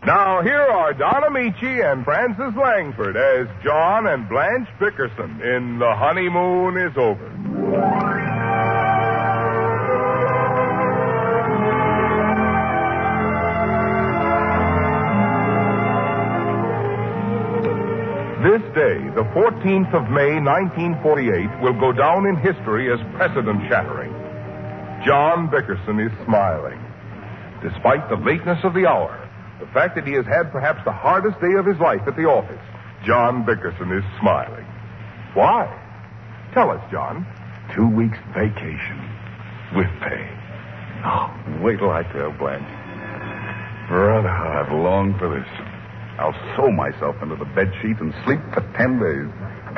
Now, here are Don Amici and Francis Langford as John and Blanche Bickerson in The Honeymoon is Over. This day, the 14th of May, 1948, will go down in history as precedent-shattering. John Bickerson is smiling. Despite the lateness of the hour, the fact that he has had perhaps the hardest day of his life at the office, John Bickerson is smiling. Why? Tell us, John. 2 weeks vacation with pay. Oh, wait till I tell Blanche. Brother, how I've longed for this. I'll sew myself into the bedsheet and sleep for 10 days.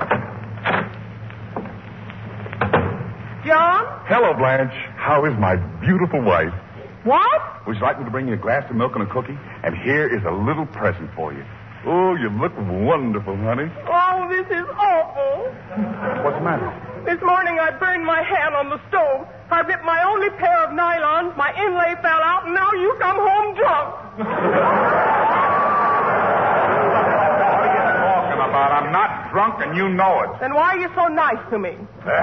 John? Hello, Blanche. How is my beautiful wife? What? Would you like me to bring you a glass of milk and a cookie? And here is a little present for you. Oh, you look wonderful, honey. Oh, this is awful. What's the matter? This morning I burned my hand on the stove. I ripped my only pair of nylons, my inlay fell out, and now you come home drunk. I'm not drunk, and you know it. Then why are you so nice to me?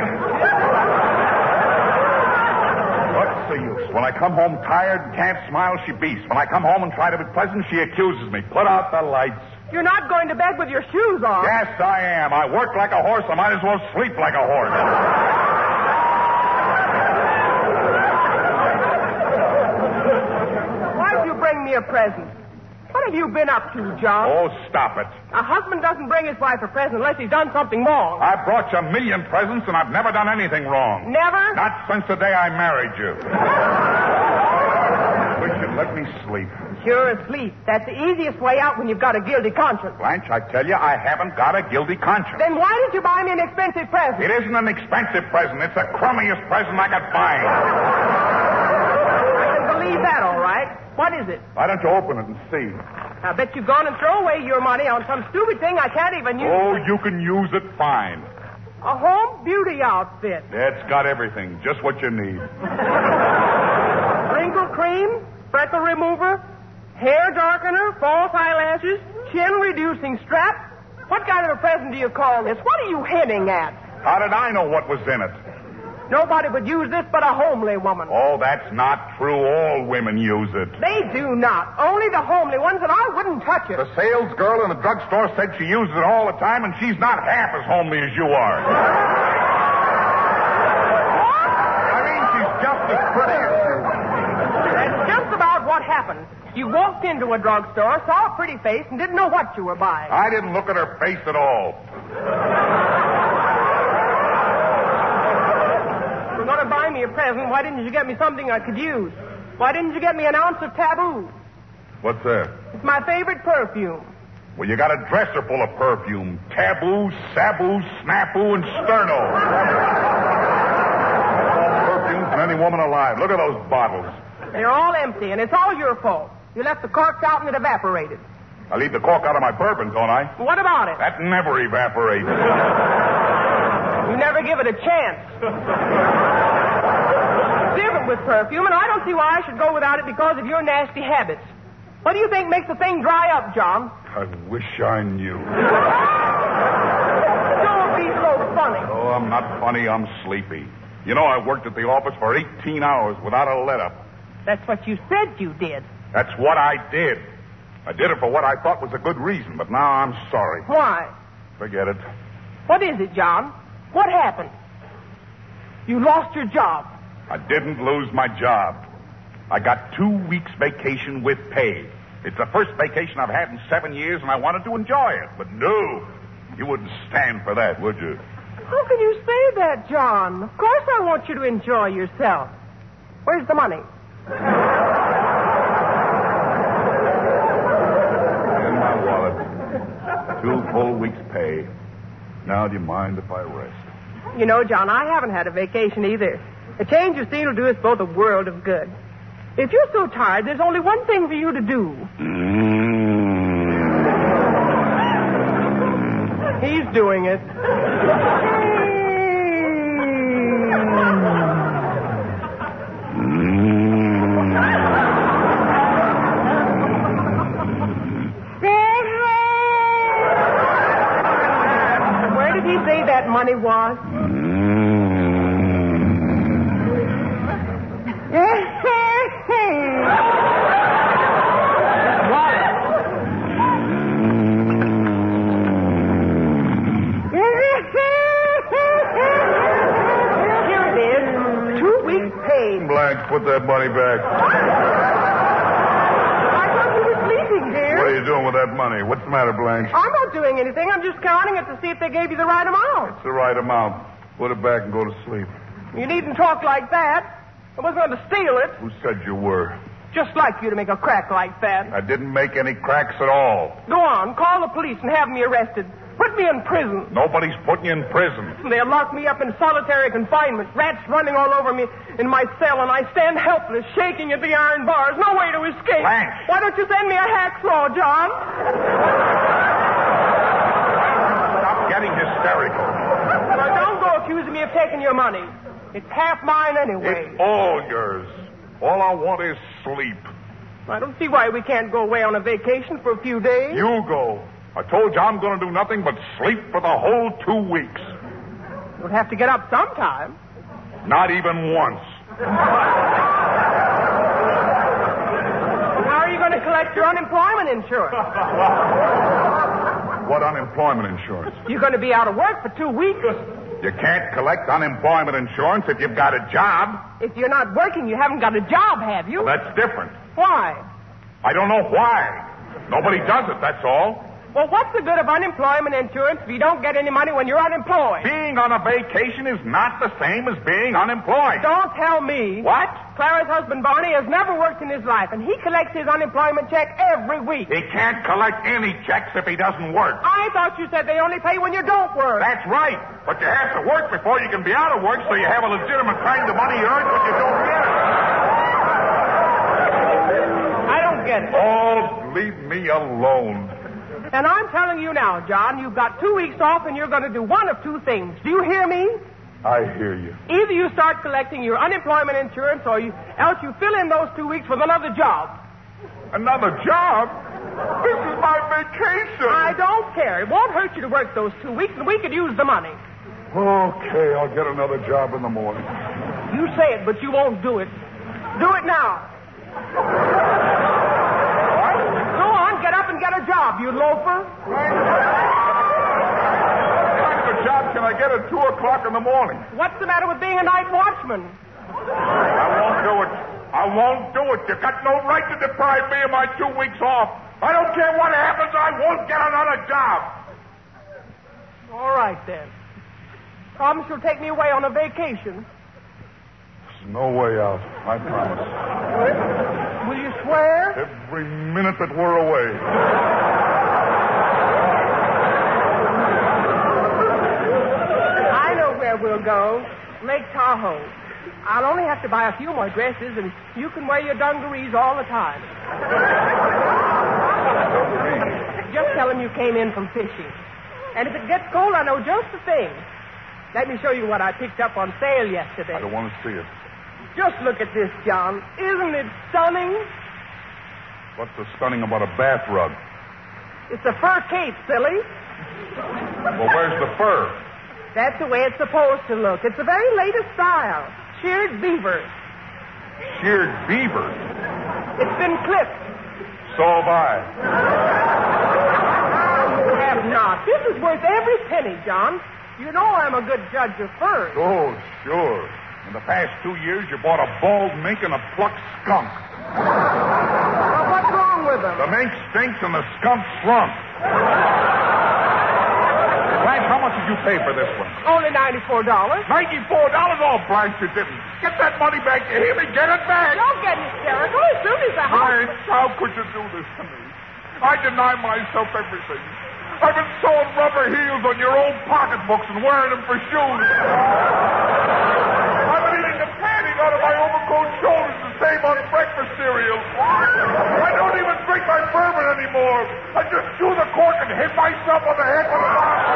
What's the use? When I come home tired and can't smile, she beats. When I come home and try to be pleasant, she accuses me. Put out the lights. You're not going to bed with your shoes on. Yes, I am. I work like a horse. I might as well sleep like a horse. Why'd you bring me a present? What have you been up to, John? Oh, stop it. A husband doesn't bring his wife a present unless he's done something wrong. I brought you a million presents, and I've never done anything wrong. Never? Not since the day I married you. Wish you'd let me sleep. Sure, asleep. That's the easiest way out when you've got a guilty conscience. Blanche, I tell you, I haven't got a guilty conscience. Then why did you buy me an expensive present? It isn't an expensive present. It's the crummiest present I could find. I can believe that, all right. What is it? Why don't you open it and see? I bet you've gone and thrown away your money on some stupid thing I can't even use. Oh, you can use it fine. A home beauty outfit. It's got everything, just what you need. Wrinkle cream, freckle remover, hair darkener, false eyelashes, chin-reducing strap. What kind of a present do you call this? What are you hinting at? How did I know what was in it? Nobody would use this but a homely woman. Oh, that's not true. All women use it. They do not. Only the homely ones, and I wouldn't touch it. The sales girl in the drugstore said she uses it all the time, and she's not half as homely as you are. What? I mean, she's just as pretty as you. That's just about what happened. You walked into a drugstore, saw a pretty face, and didn't know what you were buying. I didn't look at her face at all. If you're going to buy me a present, why didn't you get me something I could use? Why didn't you get me an ounce of Taboo? What's that? It's my favorite perfume. Well, you got a dresser full of perfume. Taboo, Sabu, Snafu, and Sterno. All perfumes from any woman alive. Look at those bottles. They're all empty, and it's all your fault. You left the corks out and it evaporated. I leave the cork out of my bourbon, don't I? What about it? That never evaporates. You never give it a chance. It's different with perfume, and I don't see why I should go without it because of your nasty habits. What do you think makes the thing dry up, John? I wish I knew. Don't be so funny. Oh, I'm not funny. I'm sleepy. You know, I worked at the office for 18 hours without a let-up. That's what you said you did. That's what I did. I did it for what I thought was a good reason, but now I'm sorry. Why? Forget it. What is it, John? What happened? You lost your job. I didn't lose my job. I got 2 weeks vacation with pay. It's the first vacation I've had in 7 years, and I wanted to enjoy it. But no, you wouldn't stand for that, would you? How can you say that, John? Of course I want you to enjoy yourself. Where's the money? In my wallet. 2 full weeks' pay. Now, do you mind if I rest? You know, John, I haven't had a vacation either. A change of scene will do us both a world of good. If you're so tired, there's only one thing for you to do. He's doing it. money was? Here it is. 2 weeks' pay. Blanche, put that money back. I thought you were sleeping, dear. What are you doing with that money? What's the matter, Blanche? I'm not doing anything. I'm just counting it to see if they gave you the right amount. It's the right amount. Put it back and go to sleep. You needn't talk like that. I wasn't going to steal it. Who said you were? Just like you to make a crack like that. I didn't make any cracks at all. Go on, call the police and have me arrested. Put me in prison. Nobody's putting you in prison. They'll lock me up in solitary confinement. Rats running all over me in my cell, and I stand helpless, shaking at the iron bars. No way to escape. Blanche. Why don't you send me a hacksaw, John? Stop getting hysterical. Well, don't go accusing me of taking your money. It's half mine anyway. It's all yours. All I want is sleep. I don't see why we can't go away on a vacation for a few days. You go. I told you I'm going to do nothing but sleep for the whole 2 weeks. You'll have to get up sometime. Not even once. How are you going to collect your unemployment insurance? What unemployment insurance? You're going to be out of work for 2 weeks. You can't collect unemployment insurance if you've got a job. If you're not working, you haven't got a job, have you? Well, that's different. Why? I don't know why. Nobody does it, that's all. Well, what's the good of unemployment insurance if you don't get any money when you're unemployed? Being on a vacation is not the same as being unemployed. Don't tell me. What? Clara's husband, Barney, has never worked in his life, and he collects his unemployment check every week. He can't collect any checks if he doesn't work. I thought you said they only pay when you don't work. That's right. But you have to work before you can be out of work, so you have a legitimate kind of money you earn when you don't get it. I don't get it. Oh, leave me alone. And I'm telling you now, John, you've got 2 weeks off, and you're going to do one of two things. Do you hear me? I hear you. Either you start collecting your unemployment insurance, or else you fill in those 2 weeks with another job. Another job? This is my vacation. I don't care. It won't hurt you to work those 2 weeks, and we could use the money. Okay, I'll get another job in the morning. You say it, but you won't do it. Do it now. What? Go on, get up and get a job, you loafer. What kind of a job can I get at 2 o'clock in the morning? What's the matter with being a night watchman? I won't do it. I won't do it. You've got no right to deprive me of my 2 weeks off. I don't care what happens. I won't get another job. All right, then. Promise you'll take me away on a vacation. There's no way out. I promise. Will you swear? Every minute that we're away. I know where we'll go. Lake Tahoe. I'll only have to buy a few more dresses, and you can wear your dungarees all the time. Just tell him you came in from fishing. And if it gets cold, I know just the thing. Let me show you what I picked up on sale yesterday. I don't want to see it. Just look at this, John. Isn't it stunning? What's so stunning about a bath rug? It's a fur cape, silly. Well, where's the fur? That's the way it's supposed to look. It's the very latest style. Sheared beaver. Sheared beaver? It's been clipped. So have I. You have not. This is worth every penny, John. You know I'm a good judge of furs. Oh, sure. In the past 2 years, you bought a bald mink and a plucked skunk. Well, what's wrong with them? The mink stinks and the skunk shrunk. Blanche, how much did you pay for this one? Only $94. $94? Oh, Blanche, you didn't. Get that money back. You hear me? Get it back. Don't get hysterical. As soon as the house... Blanche, how could you do this to me? I deny myself everything. I've been sewing rubber heels on your old pocketbooks and wearing them for shoes. I've been eating the padding out of my overcoat shoulders to save on breakfast cereal. I don't even drink my bourbon anymore. I just chew the cork and hit myself on the head with a bottle.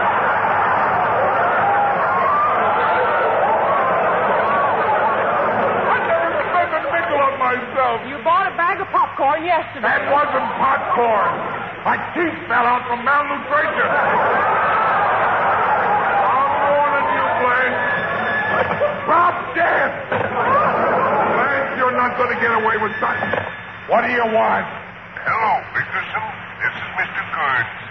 I never spent a nickel on myself. You bought a bag of popcorn yesterday. That wasn't popcorn. My teeth fell out from malnutrition. Drop dead! Blanche, you're not going to get away with that. What do you want? Hello, Bickerson. This is Mr. Guernsey.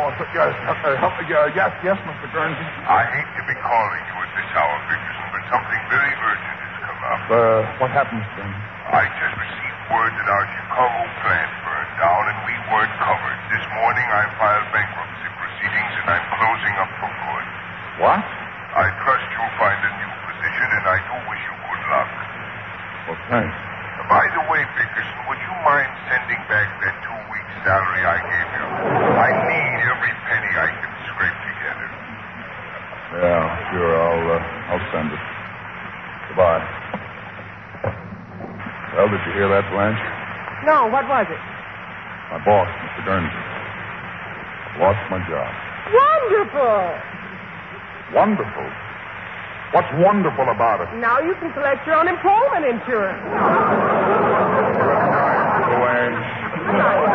Yes, Mr. Guernsey. I hate to be calling you at this hour, Bickerson, but something very urgent has come up. What happened, Mr. Guernsey? I just received word that our Chicago plant burned down and we weren't covered. This morning I filed bankruptcy proceedings and I'm closing up for good. What? I trust you'll find a new position and I do wish you good luck. Well, thanks. By the way, Bickerson, would you mind sending back that 2 weeks' salary I gave you? I need every penny I can scrape together. Yeah, sure. I'll send it. Goodbye. Well, did you hear that, Blanche? No, what was it? My boss, Mr. Guernsey. Lost my job. Wonderful. Wonderful. What's wonderful about it? Now you can collect your unemployment insurance. Blanche.